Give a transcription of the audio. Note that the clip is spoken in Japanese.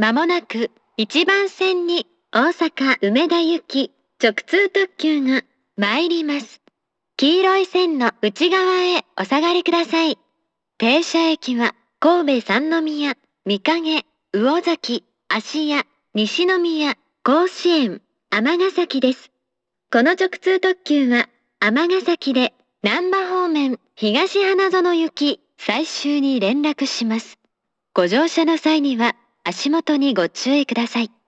まもなく1番線に大阪梅田行き直通特急が参ります。黄色い線の内側へお下がりください。停車駅は神戸三宮、御影、魚崎、芦屋、西宮、甲子園、尼崎です。この直通特急は尼崎で難波方面東花園行き最終に連絡します。ご乗車の際には足元にご注意ください。